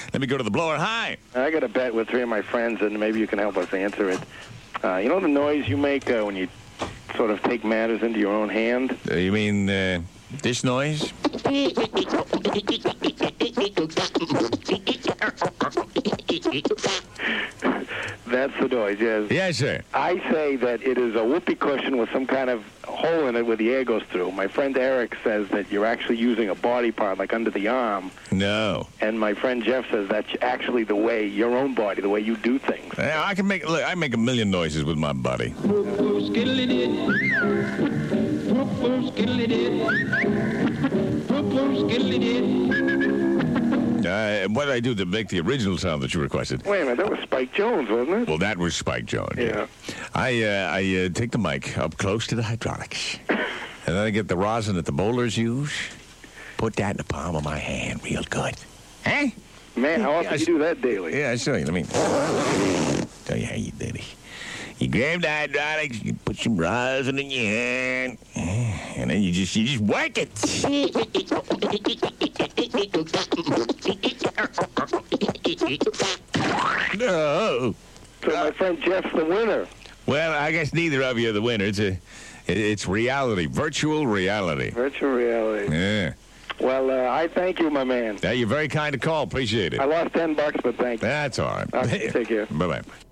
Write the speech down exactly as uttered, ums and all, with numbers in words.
Let me go to the blower. Hi. I got a bet with three of my friends, and maybe you can help us answer it. Uh, you know the noise you make uh, when you sort of take matters into your own hand? Uh, you mean uh, this noise? That's the noise, yes. Yes, sir. I say that it is a whoopee cushion with some kind of hole in it where the air goes through. My friend Eric says that you're actually using a body part, like under the arm. No. And my friend Jeff says that's actually the way, your own body, the way you do things. Yeah, I can make, look, I make a million noises with my body. Uh, what did I do to make the original sound that you requested? Wait a minute, that was Spike Jones, wasn't it? Well, that was Spike Jones. Yeah. I uh, I uh, take the mic up close to the hydraulics, and then I get the rosin that the bowlers use. Put that in the palm of my hand, real good. Huh? Man, how often do you do that daily? Yeah, I show you. Let me tell you how you did it. You grab the hydraulics, you put some rosin in your hand, and then you just you just work it. No. So my friend Jeff's the winner. Well, I guess neither of you are the winner. It's a, it's reality, virtual reality. Virtual reality. Yeah. Well, uh, I thank you, my man. Yeah, you're very kind to call. Appreciate it. I lost ten bucks, but thank you. That's all right. Okay, take care. Bye-bye.